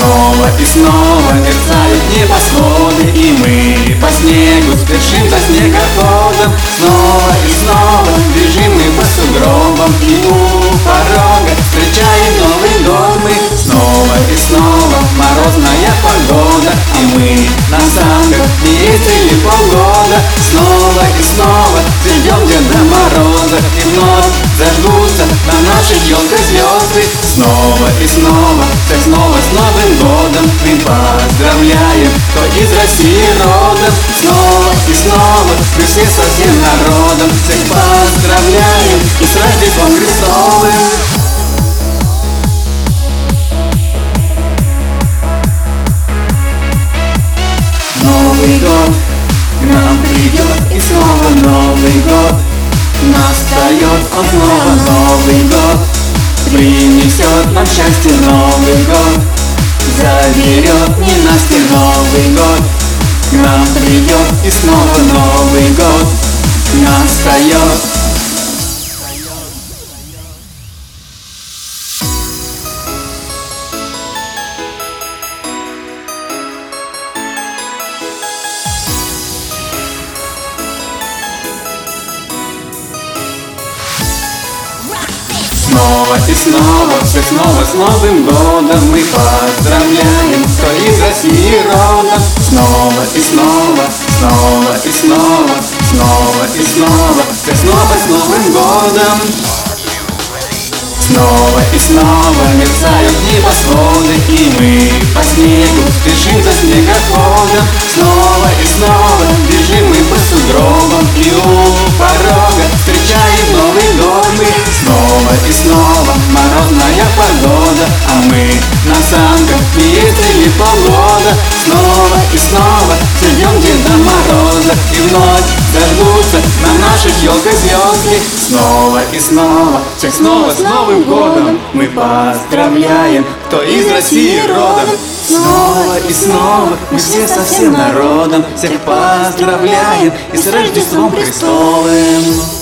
Снова и снова мерцают небосводы, и мы по снегу спешим за снегоходом. Снова и снова бежим мы по сугробам, и у порога встречаем Новый год мы. Снова и снова морозная погода, и мы на санках не ездили полгода. Снова и снова ждем Деда Мороза, и вновь зажгутся на нашей елке звезды. Снова и снова, так снова с Новым годом мы поздравляем, кто из России родом. Снова и снова мы все со всем народом всех поздравляем и с Рождеством Христовым. Новый год к нам придет, и снова Новый год настает, он снова Новый год принесет нам счастье. Новый год заберет ненастье. Новый год к нам придет, и снова Новый год настает. Снова и снова, всех снова с Новым годом мы поздравляем, кто из России родом. Снова и снова, снова и снова, снова и снова, всех снова с Новым годом. Снова и снова мерцают небосводы, и мы по снегу спешим за снегоходом. Снова и снова бежим мы по сугробам, и у порога встречаем Новый год мы. Снова и снова морозная погода, а мы на санках не ездили полгода. Снова и снова ждем Деда Мороза, и вновь зажгутся на наших елках звезды. Снова и снова, всех снова с Новым годом мы поздравляем, кто из России родом. Снова и снова мы все со всем народом всех поздравляем и с Рождеством Христовым.